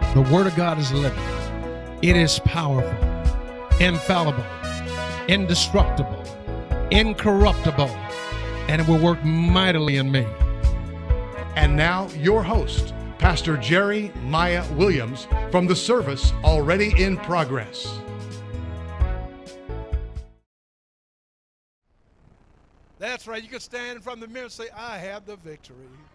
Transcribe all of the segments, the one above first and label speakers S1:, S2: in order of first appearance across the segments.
S1: The Word of God is living. It is powerful, infallible, indestructible, incorruptible, and it will work mightily in me.
S2: And now, your host, Pastor Jerry Maya Williams, from the service already in progress.
S3: That's right. You can stand in front of the mirror and say, I have the victory.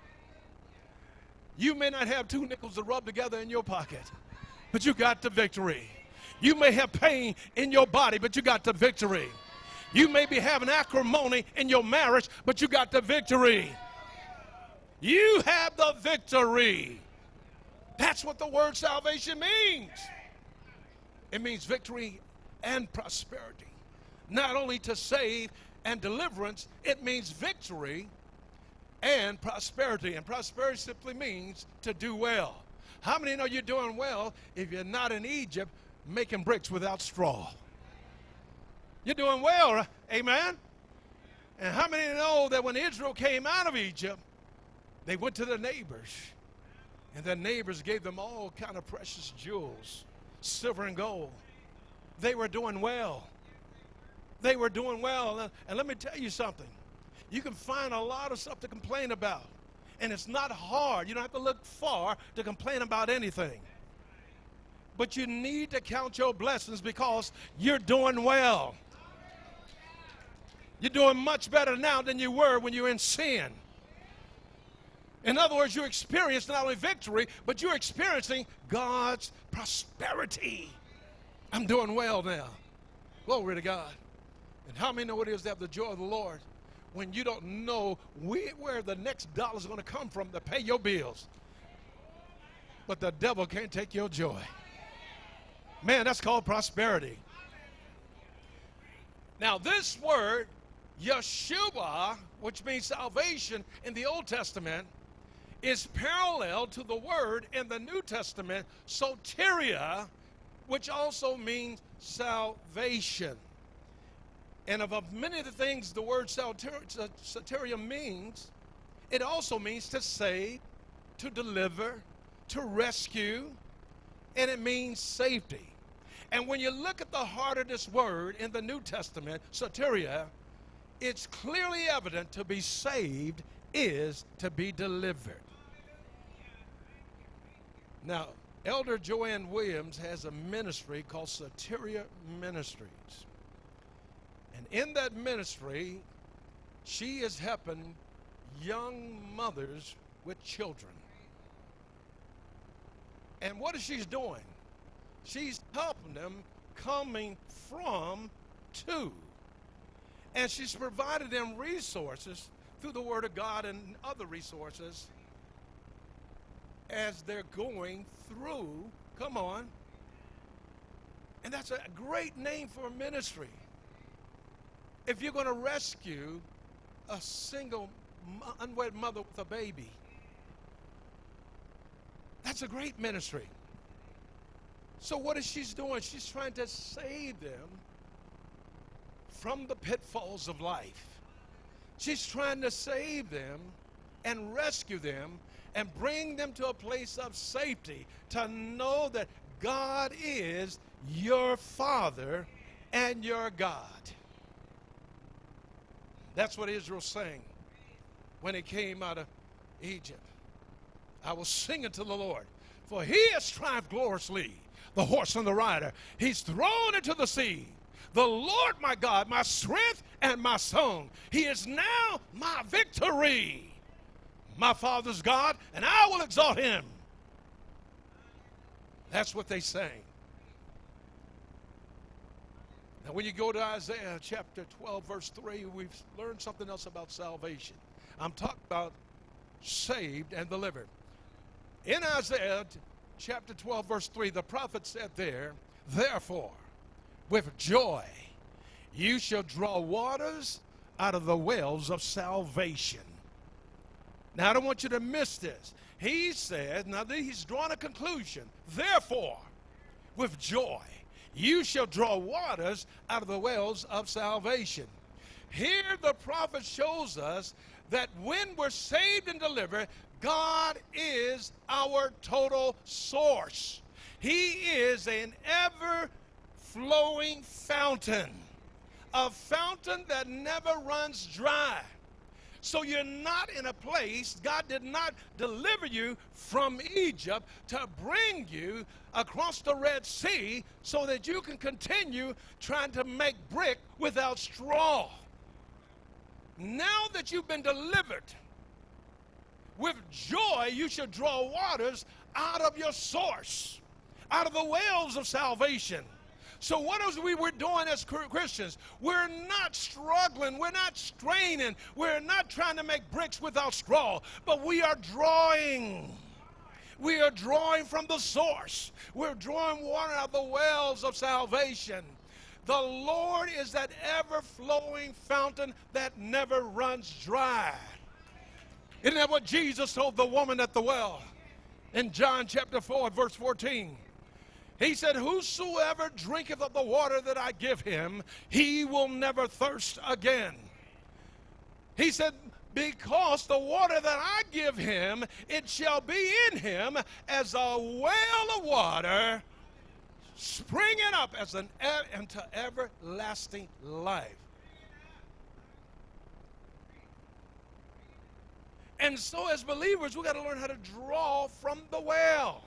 S3: You may not have two nickels to rub together in your pocket, but you got the victory. You may have pain in your body, but you got the victory. You may be having acrimony in your marriage, but you got the victory. You have the victory. That's what the word salvation means. It means victory and prosperity. Not only to save and deliverance, it means victory and prosperity. And prosperity simply means to do well. How many know you're doing well if you're not in Egypt making bricks without straw? You're doing well, right? Amen? And how many know that when Israel came out of Egypt, they went to their neighbors, and their neighbors gave them all kind of precious jewels, silver and gold. They were doing well. They were doing well. And let me tell you something. You can find a lot of stuff to complain about. And it's not hard. You don't have to look far to complain about anything. But you need to count your blessings because you're doing well. You're doing much better now than you were when you were in sin. In other words, you experience not only victory, but you're experiencing God's prosperity. I'm doing well now. Glory to God. And how many know it is to have the joy of the Lord when you don't know where the next dollar is going to come from to pay your bills? But the devil can't take your joy. Man, that's called prosperity. Now, this word, Yeshua, which means salvation in the Old Testament, is parallel to the word in the New Testament, soteria, which also means salvation. And of many of the things the word soteria means, it also means to save, to deliver, to rescue, and it means safety. And when you look at the heart of this word in the New Testament, soteria, it's clearly evident to be saved is to be delivered. Now, Elder Joanne Williams has a ministry called Soteria Ministries. And in that ministry, she is helping young mothers with children. And what is she doing? She's helping them coming from to. And she's provided them resources through the Word of God and other resources as they're going through. Come on. And that's a great name for a ministry. If you're going to rescue a single unwed mother with a baby, that's a great ministry. So what is she doing? She's trying to save them from the pitfalls of life. She's trying to save them and rescue them and bring them to a place of safety, to know that God is your Father and your God. That's what Israel's saying when it came out of Egypt. I will sing unto the Lord, for he has triumphed gloriously, the horse and the rider. He's thrown into the sea. The Lord my God, my strength and my song. He is now my victory. My Father's God, and I will exalt him. That's what they sang. Now, when you go to Isaiah chapter 12, verse 3, we've learned something else about salvation. I'm talking about saved and delivered. In Isaiah chapter 12, verse 3, the prophet said there, therefore, with joy, you shall draw waters out of the wells of salvation. Now, I don't want you to miss this. He said, now he's drawn a conclusion. Therefore, with joy, you shall draw waters out of the wells of salvation. Here the prophet shows us that when we're saved and delivered, God is our total source. He is an ever-flowing fountain, a fountain that never runs dry. So you're not in a place, God did not deliver you from Egypt to bring you across the Red Sea so that you can continue trying to make brick without straw. Now that you've been delivered, with joy you should draw waters out of your source, out of the wells of salvation. So what is we're doing as Christians? We're not struggling, we're not straining, we're not trying to make bricks without straw, but we are drawing. We are drawing from the source. We're drawing water out of the wells of salvation. The Lord is that ever-flowing fountain that never runs dry. Isn't that what Jesus told the woman at the well in John chapter 4, verse 14? He said, whosoever drinketh of the water that I give him, he will never thirst again. He said, because the water that I give him, it shall be in him as a well of water, springing up as into everlasting life. And so as believers, we got to learn how to draw from the well.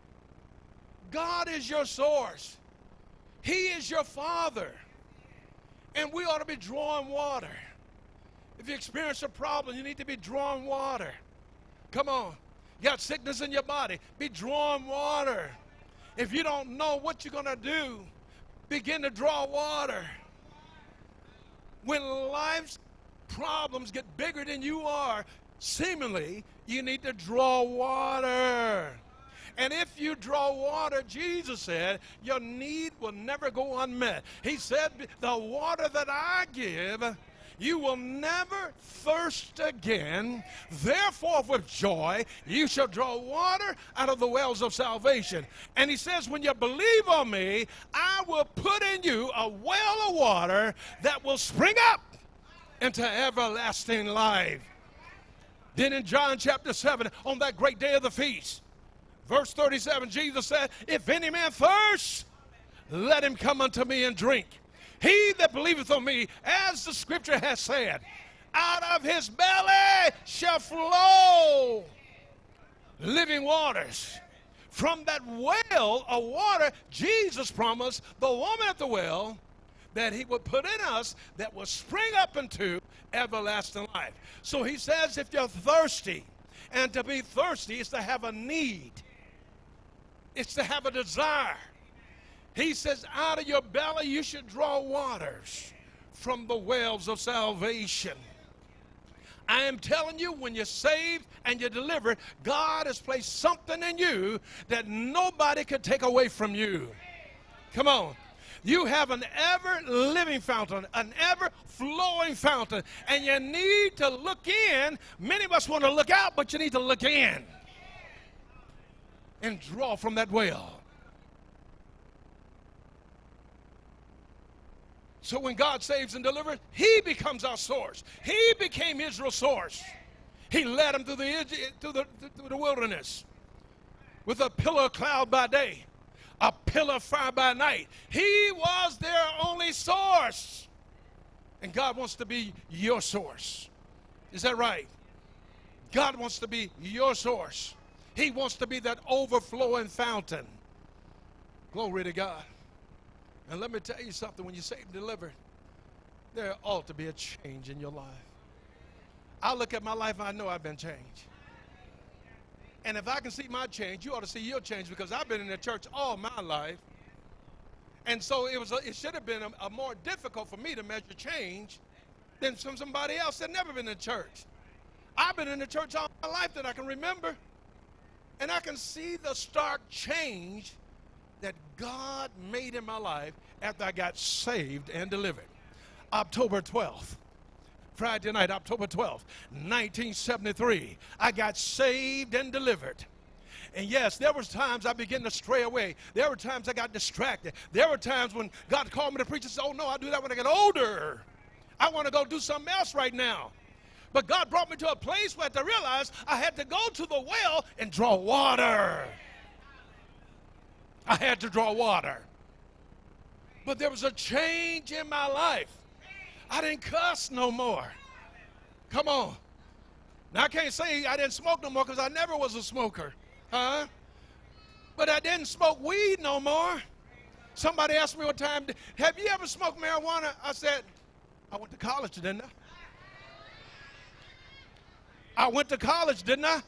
S3: God is your source. He is your Father. And we ought to be drawing water. If you experience a problem, you need to be drawing water. Come on. You got sickness in your body, be drawing water. If you don't know what you're going to do, begin to draw water. When life's problems get bigger than you are, seemingly, you need to draw water. And if you draw water, Jesus said, your need will never go unmet. He said, the water that I give, you will never thirst again. Therefore, with joy, you shall draw water out of the wells of salvation. And he says, when you believe on me, I will put in you a well of water that will spring up into everlasting life. Then in John chapter 7, on that great day of the feast, verse 37, Jesus said, if any man thirst, let him come unto me and drink. He that believeth on me, as the scripture has said, out of his belly shall flow living waters. From that well of water, Jesus promised the woman at the well that he would put in us that will spring up into everlasting life. So he says if you're thirsty, and to be thirsty is to have a need. It's to have a desire. He says out of your belly you should draw waters from the wells of salvation. I am telling you, when you're saved and you're delivered, God has placed something in you that nobody can take away from you. Come on. You have an ever-living fountain, an ever-flowing fountain, and you need to look in. Many of us want to look out, but you need to look in and draw from that well. So when God saves and delivers, he becomes our source. He became Israel's source. He led them through the wilderness with a pillar of cloud by day, a pillar of fire by night. He was their only source. And God wants to be your source. Is that right? God wants to be your source. He wants to be that overflowing fountain. Glory to God. And let me tell you something, when you're saved and delivered, there ought to be a change in your life. I look at my life and I know I've been changed. And if I can see my change, you ought to see your change, because I've been in the church all my life. And so it should have been a more difficult for me to measure change than from somebody else that never been in church. I've been in the church all my life that I can remember. And I can see the stark change that God made in my life after I got saved and delivered. October 12th, Friday night, October 12th, 1973, I got saved and delivered. And yes, there was times I began to stray away. There were times I got distracted. There were times when God called me to preach and said, oh no, I'll do that when I get older. I want to go do something else right now. But God brought me to a place where I had to realize I had to go to the well and draw water. I had to draw water. But there was a change in my life. I didn't cuss no more. Come on. Now, I can't say I didn't smoke no more because I never was a smoker. Huh? But I didn't smoke weed no more. Somebody asked me one time, have you ever smoked marijuana? I said, I went to college, didn't I? I went to college, didn't I?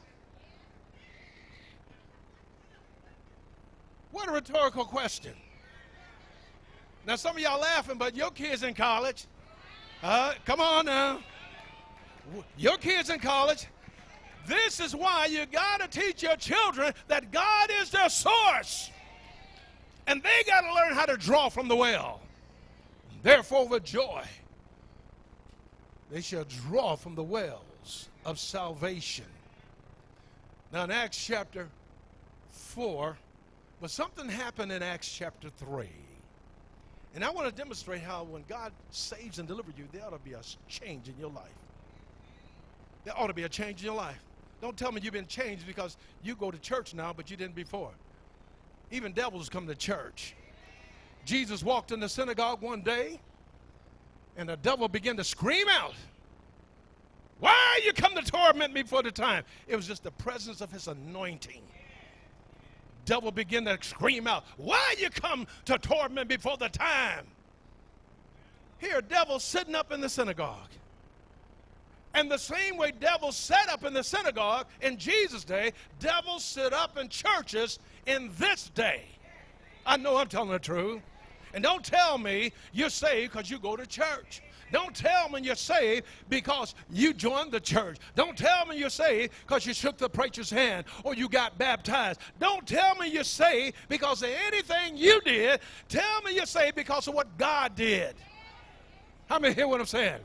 S3: What a rhetorical question. Now, some of y'all laughing, but your kids in college. Come on now. Your kids in college. This is why you got to teach your children that God is their source. And they got to learn how to draw from the well. Therefore, with joy, they shall draw from the wells of salvation. Now, in Acts chapter 4, but something happened in Acts chapter 3. And I want to demonstrate how when God saves and delivers you, there ought to be a change in your life. There ought to be a change in your life. Don't tell me you've been changed because you go to church now, but you didn't before. Even devils come to church. Jesus walked in the synagogue one day, and the devil began to scream out, "Why you come to torment me for the time?" It was just the presence of his anointing. Devil began to scream out, "Why you come to torment me before the time?" Here, devil sitting up in the synagogue. And the same way devils sat up in the synagogue in Jesus' day, devils sit up in churches in this day. I know I'm telling the truth. And don't tell me you're saved because you go to church. Don't tell me you're saved because you joined the church. Don't tell me you're saved because you shook the preacher's hand or you got baptized. Don't tell me you're saved because of anything you did. Tell me you're saved because of what God did. How many hear what I'm saying?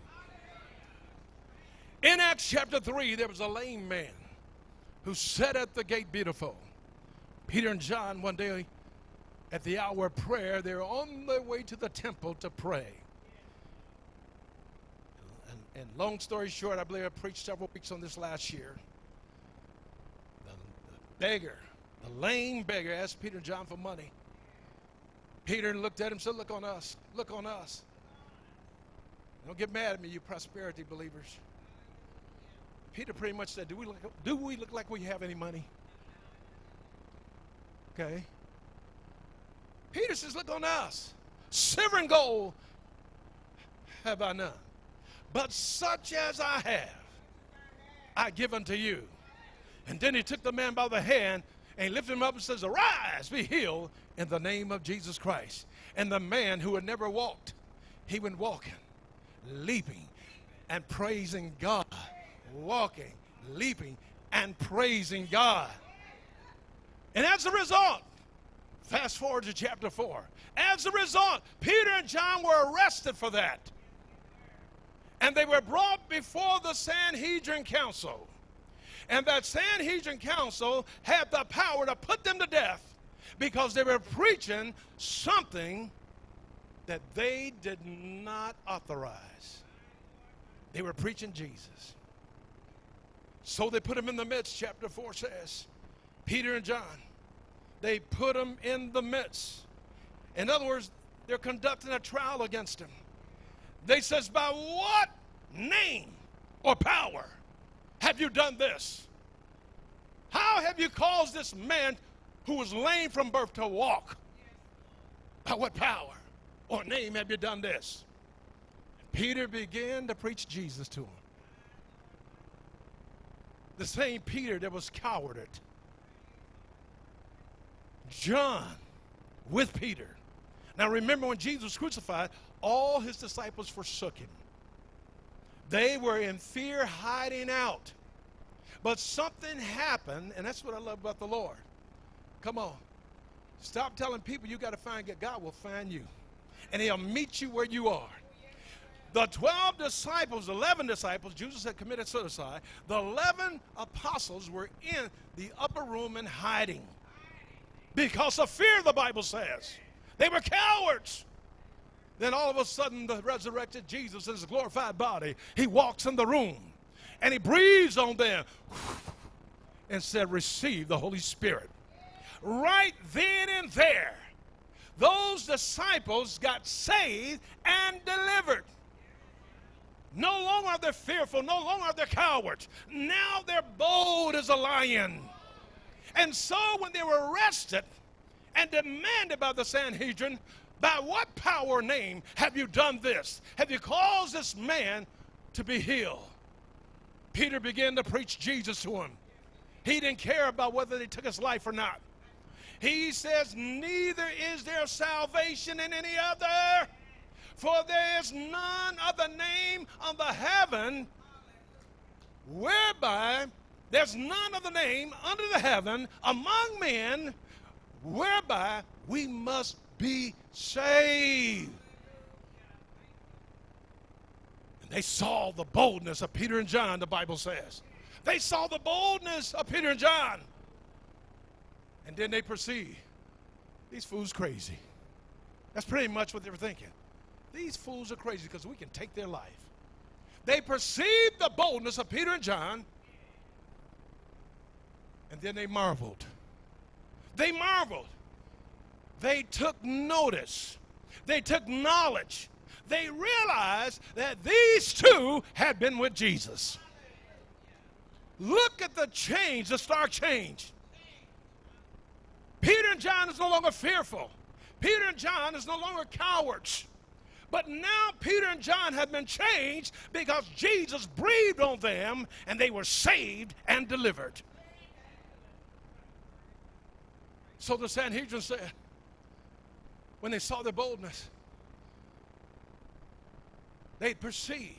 S3: In Acts chapter 3, there was a lame man who sat at the gate beautiful. Peter and John, one day at the hour of prayer, they were on their way to the temple to pray. And long story short, I believe I preached several weeks on this last year. The beggar, the lame beggar, asked Peter and John for money. Peter looked at him and said, "Look on us. Look on us. Don't get mad at me, you prosperity believers." Peter pretty much said, do we look like we have any money? Okay. Peter says, "Look on us. Silver and gold have I none. But such as I have, I give unto you." And then he took the man by the hand and lifted him up and says, "Arise, be healed in the name of Jesus Christ." And the man who had never walked, he went walking, leaping, and praising God. Walking, leaping, and praising God. And as a result, fast forward to chapter 4. As a result, Peter and John were arrested for that. And they were brought before the Sanhedrin Council. And that Sanhedrin Council had the power to put them to death because they were preaching something that they did not authorize. They were preaching Jesus. So they put him in the midst, chapter 4 says. Peter and John, they put him in the midst. In other words, they're conducting a trial against him. They says, "By what name or power have you done this? How have you caused this man who was lame from birth to walk? By what power or name have you done this?" Peter began to preach Jesus to him. The same Peter that was cowarded. John with Peter. Now remember, when Jesus was crucified, all his disciples forsook him. They were in fear, hiding out. But something happened, and that's what I love about the Lord. Come on. Stop telling people you got to find God. God will find you. And he'll meet you where you are. The 12 disciples, 11 disciples, Judas had committed suicide. The 11 apostles were in the upper room and hiding. Because of fear, the Bible says. They were cowards. Then all of a sudden, the resurrected Jesus in his glorified body, he walks in the room and he breathes on them and said, "Receive the Holy Spirit." right then and there, those disciples got saved and delivered. No longer are they fearful. No longer are they cowards. Now they're bold as a lion. And so when they were arrested and demanded by the Sanhedrin, by what power or name have you done this? Have you caused this man to be healed? Peter began to preach Jesus to him. He didn't care about whether they took his life or not. He says, neither is there salvation in any other, for there is none other name under heaven whereby there's none other name under the heaven among men whereby we must be saved. And they saw the boldness of Peter and John, the Bible says. They saw the boldness of Peter and John. And then they perceived, these fools crazy. That's pretty much what they were thinking. These fools are crazy because we can take their life. They perceived the boldness of Peter and John, and then they marveled. They marveled. They took notice. They took knowledge. They realized that these two had been with Jesus. Look at the change, the stark change. Peter and John is no longer fearful. Peter and John is no longer cowards. But now Peter and John have been changed because Jesus breathed on them and they were saved and delivered. So the Sanhedrin said, when they saw their boldness, they perceived.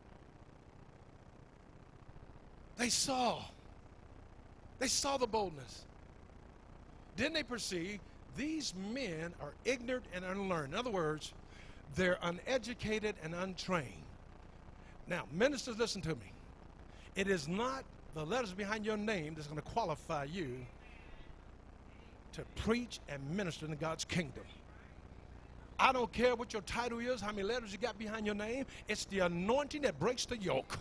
S3: They saw the boldness. Then they perceive these men are ignorant and unlearned. In other words, they're uneducated and untrained. Now, ministers, listen to me. It is not the letters behind your name that's going to qualify you to preach and minister in God's kingdom. I don't care what your title is, how many letters you got behind your name. It's the anointing that breaks the yoke.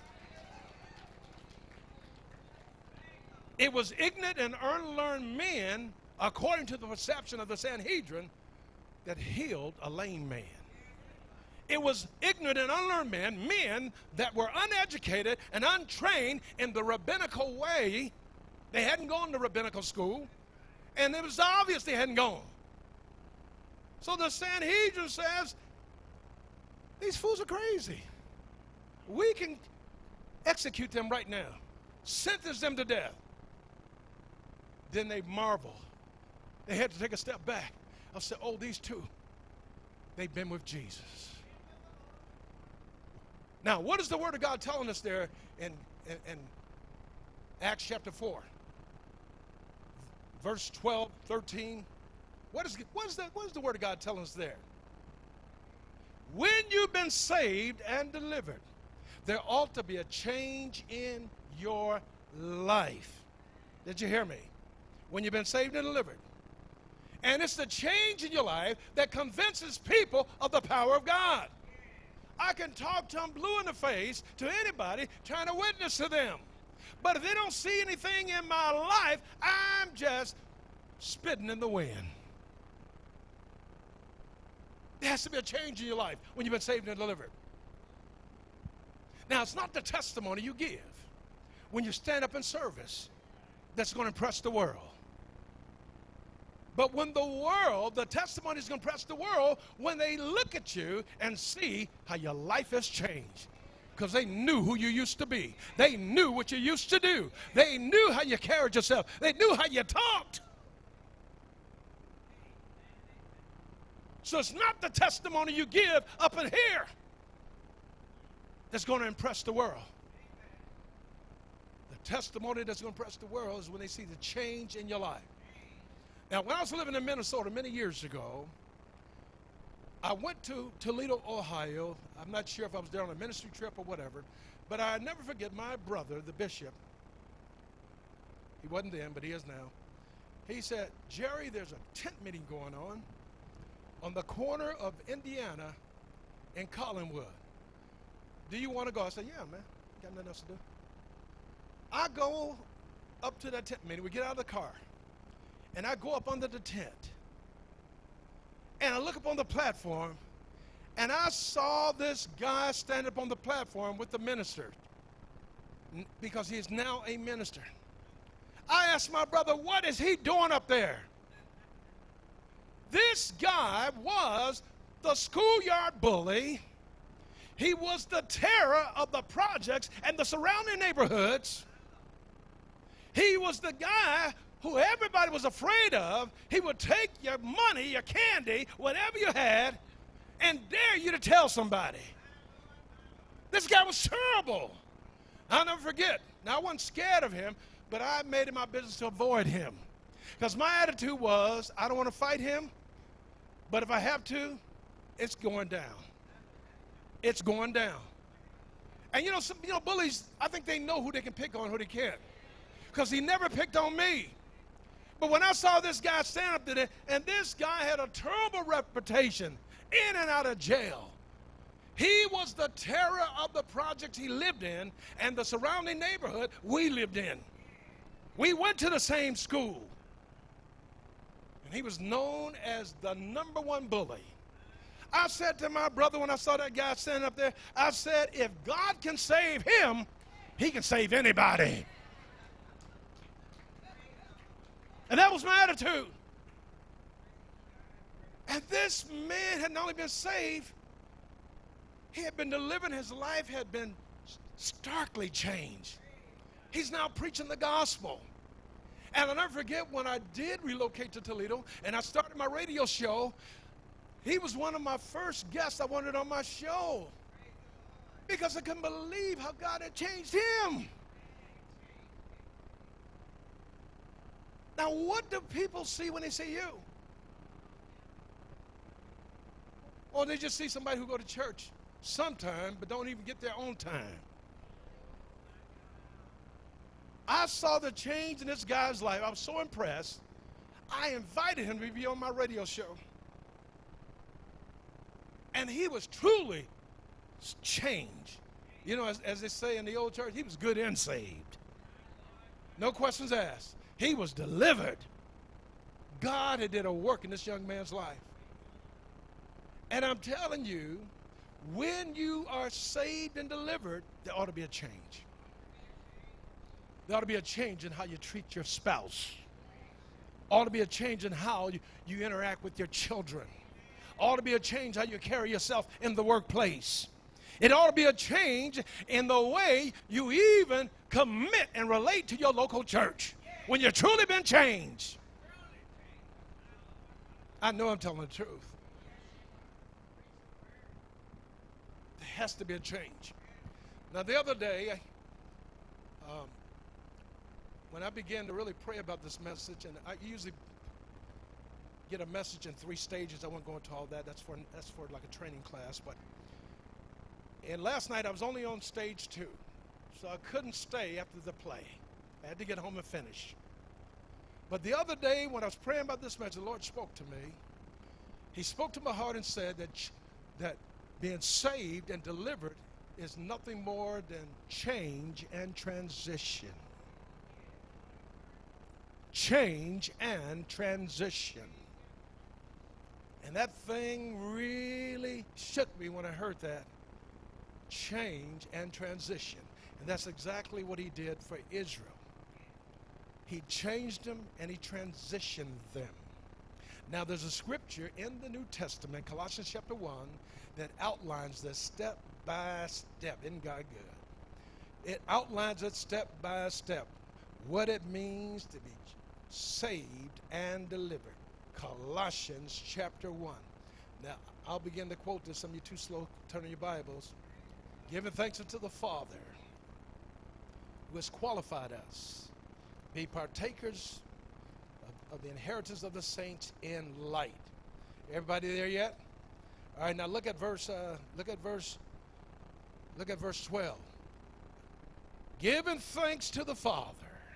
S3: It was ignorant and unlearned men, according to the perception of the Sanhedrin, that healed a lame man. It was ignorant and unlearned men that were uneducated and untrained in the rabbinical way. They hadn't gone to rabbinical school, and it was obvious they hadn't gone. So the Sanhedrin says, these fools are crazy. We can execute them right now, sentence them to death. Then they marvel. They had to take a step back. I said, oh, these two, they've been with Jesus. Now, what is the Word of God telling us there in Acts chapter 4? Verse 12, 13. What is the Word of God telling us there? When you've been saved and delivered, there ought to be a change in your life. Did you hear me? When you've been saved and delivered. And it's the change in your life that convinces people of the power of God. I can talk to them blue in the face to anybody trying to witness to them. But if they don't see anything in my life, I'm just spitting in the wind. There has to be a change in your life when you've been saved and delivered. Now, it's not the testimony you give when you stand up in service that's going to impress the world. But when the testimony is going to impress the world when they look at you and see how your life has changed. Because they knew who you used to be. They knew what you used to do. They knew how you carried yourself. They knew how you talked. So it's not the testimony you give up in here that's going to impress the world. The testimony that's going to impress the world is when they see the change in your life. Now, when I was living in Minnesota many years ago, I went to Toledo, Ohio. I'm not sure if I was there on a ministry trip or whatever, but I never forget my brother, the bishop. He wasn't then, but he is now. He said, Jerry, there's a tent meeting going on the corner of Indiana and Collinwood. Do you want to go? I said, yeah, man. Got nothing else to do. I go up to that tent meeting. We get out of the car. And I go up under the tent. And I look up on the platform, and I saw this guy stand up on the platform with the minister, because he is now a minister. I asked my brother, what is he doing up there? This guy was the schoolyard bully. He was the terror of the projects and the surrounding neighborhoods. He was the guy who everybody was afraid of. He would take your money, your candy, whatever you had, and dare you to tell somebody. This guy was terrible. I'll never forget. Now, I wasn't scared of him, but I made it my business to avoid him. Because my attitude was, I don't want to fight him, but if I have to, it's going down. It's going down. And bullies, I think they know who they can pick on, who they can't. Because he never picked on me. But when I saw this guy stand up there, and this guy had a terrible reputation, in and out of jail. He was the terror of the projects he lived in and the surrounding neighborhood we lived in. We went to the same school. And he was known as the #1 bully. I said to my brother when I saw that guy standing up there, I said, if God can save him, he can save anybody. And that was my attitude. And this man had not only been saved, he had been delivered. His life had been starkly changed. He's now preaching the gospel. And I'll never forget when I did relocate to Toledo and I started my radio show, he was one of my first guests I wanted on my show because I couldn't believe how God had changed him. Now, what do people see when they see you? Or they just see somebody who go to church sometime but don't even get there on time. I saw the change in this guy's life. I was so impressed. I invited him to be on my radio show. And he was truly changed. You know, as they say in the old church, he was good and saved. No questions asked. He was delivered. God had did a work in this young man's life. And I'm telling you, when you are saved and delivered, there ought to be a change. There ought to be a change in how you treat your spouse. Ought to be a change in how you interact with your children. Ought to be a change how you carry yourself in the workplace. It ought to be a change in the way you even commit and relate to your local church when you've truly been changed. I know I'm telling the truth. There has to be a change. Now, the other day, when I began to really pray about this message, and I usually get a message in 3 stages. I won't go into all that. That's for like a training class. And last night I was only on stage 2, so I couldn't stay after the play. I had to get home and finish. But the other day when I was praying about this message, the Lord spoke to me. He spoke to my heart and said that being saved and delivered is nothing more than change and transition. Change and transition. And that thing really shook me when I heard that. Change and transition. And that's exactly what he did for Israel. He changed them and he transitioned them. Now there's a scripture in the New Testament, Colossians chapter 1, that outlines this step by step. Isn't God good? It outlines it step by step. What it means to be saved and delivered. Colossians chapter 1. Now, I'll begin to quote this. Some of you too slow turning your Bibles. Giving thanks unto the Father who has qualified us, be partakers of the inheritance of the saints in light. Everybody there yet? All right, now look at verse 12. Giving thanks to the Father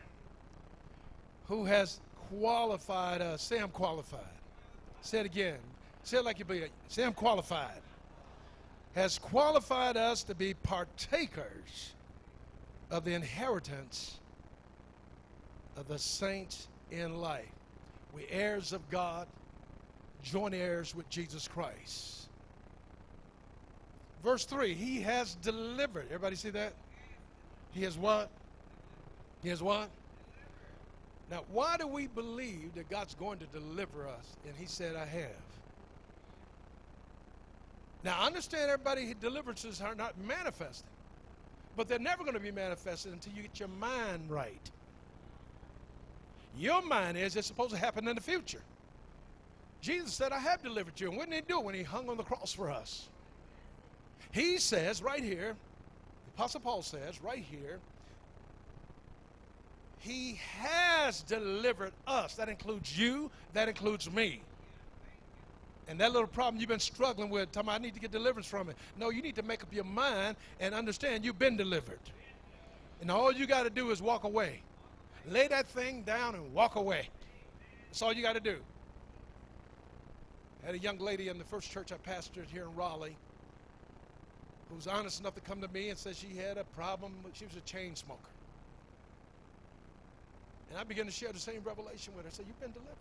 S3: who has qualified us. Say, I'm qualified. Say it again. Say it like you believe it. Say, I'm qualified. Has qualified us to be partakers of the inheritance of the saints in light. We're heirs of God, joint heirs with Jesus Christ. Verse 3, he has delivered. Everybody see that? He has what? He has what? Now, why do we believe that God's going to deliver us? And he said, I have. Now, I understand everybody, deliverances are not manifesting. But they're never going to be manifested until you get your mind right. Your mind is it's supposed to happen in the future. Jesus said, I have delivered you. And what did he do when he hung on the cross for us? He says right here, the Apostle Paul says right here, he has delivered us. That includes you. That includes me. And that little problem you've been struggling with, talking about I need to get deliverance from it. No, you need to make up your mind and understand you've been delivered. And all you got to do is walk away. Lay that thing down and walk away. That's all you got to do. I had a young lady in the first church I pastored here in Raleigh who was honest enough to come to me and said she had a problem. She was a chain smoker. And I began to share the same revelation with her. I said, you've been delivered.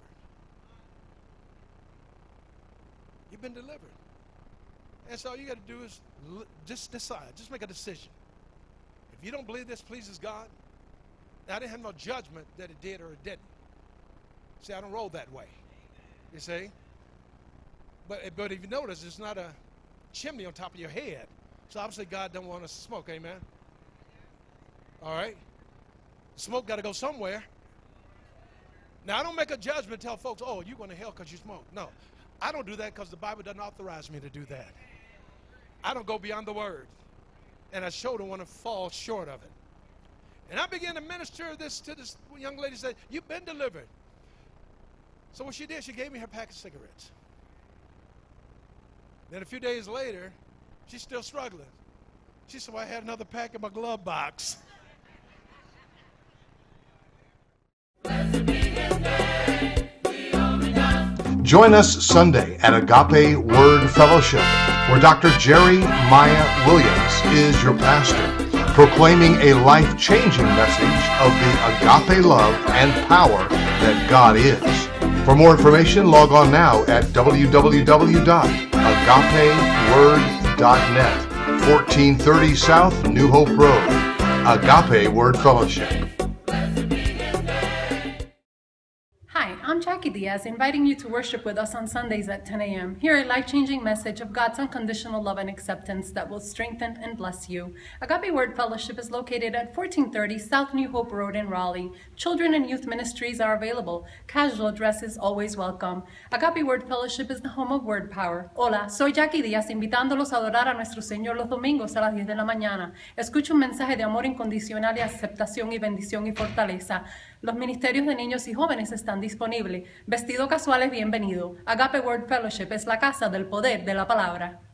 S3: You've been delivered. And so all you got to do is just decide. Just make a decision. If you don't believe this pleases God, now I didn't have no judgment that it did or it didn't. See, I don't roll that way. You see? But if you notice, it's not a chimney on top of your head. So obviously God don't want us to smoke, amen? All right? Smoke got to go somewhere. Now, I don't make a judgment and tell folks, oh, you're going to hell because you smoke. No. I don't do that because the Bible doesn't authorize me to do that. I don't go beyond the word. And I sure don't want to fall short of it. And I began to minister this to this young lady, said, you've been delivered. So what she did, she gave me her pack of cigarettes. Then a few days later, she's still struggling. She said, well, I had another pack in my glove box.
S2: Join us Sunday at Agape Word Fellowship, where Dr. Jerry Maya Williams is your pastor, proclaiming a life-changing message of the agape love and power that God is. For more information, log on now at www.agapeword.net, 1430 South New Hope Road. Agape Word Fellowship.
S4: Hi, I'm Jackie Diaz, inviting you to worship with us on Sundays at 10 a.m. Hear a life-changing message of God's unconditional love and acceptance that will strengthen and bless you. Agape Word Fellowship is located at 1430 South New Hope Road in Raleigh. Children and youth ministries are available. Casual dress is always welcome. Agape Word Fellowship is the home of word power. Hola, soy Jackie Diaz, invitándolos a adorar a nuestro Señor los domingos a las 10 de la mañana. Escucha un mensaje de amor incondicional y aceptación y bendición y fortaleza. Los ministerios de niños y jóvenes están disponibles. Vestido casual es bienvenido. Agape Word Fellowship es la casa del poder de la palabra.